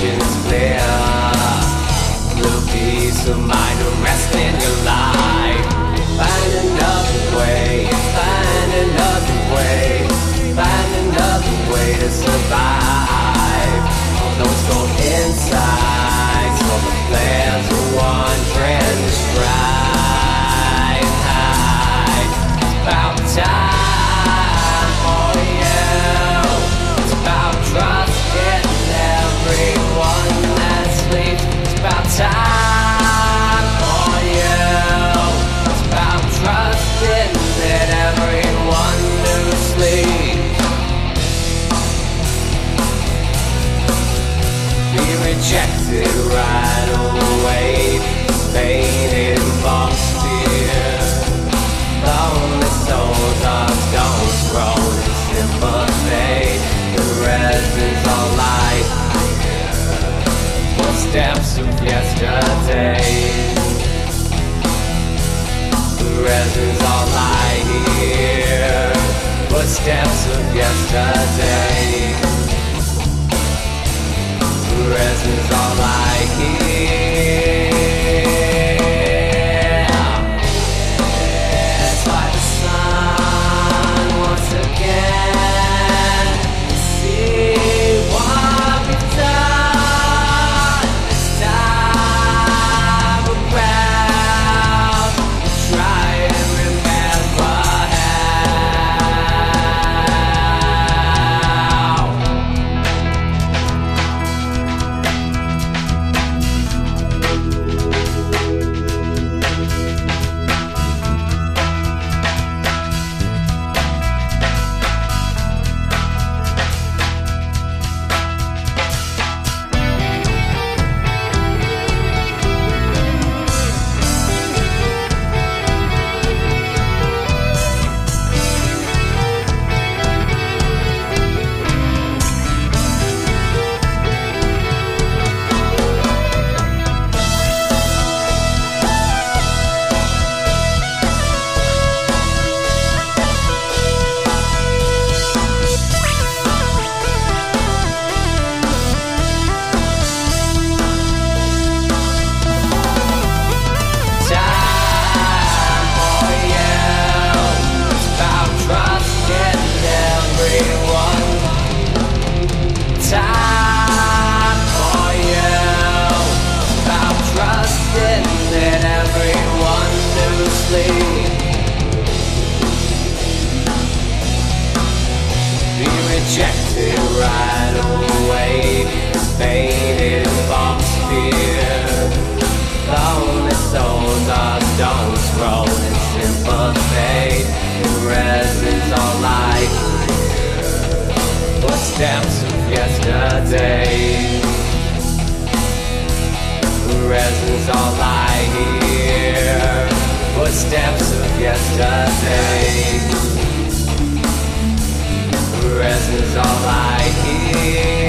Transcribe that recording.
vision is clear. Little piece of mind to rest in your life. Find another way, find another way, find another way to survive. Although it's cold inside, so the flares are wandering to stride. It's about time for you. It's about trusting everyone that sleeps. It's about time for you. It's about trusting that everyone who sleeps. Be rejected right away, faded box fear. Lonely souls are stones thrown in sympathy. The resin's all light. Footsteps of yesterday. The resin's all light here. Footsteps of yesterday. The resin's all light here. It's like the sun once again. See what we've done this time around. Try and remember rejected right away, faded box fear. Lonely souls are stones thrown in sympathy. The resin's all light. Footsteps of yesterday. The resin's all light here. Footsteps of yesterday. Resin's all I hear.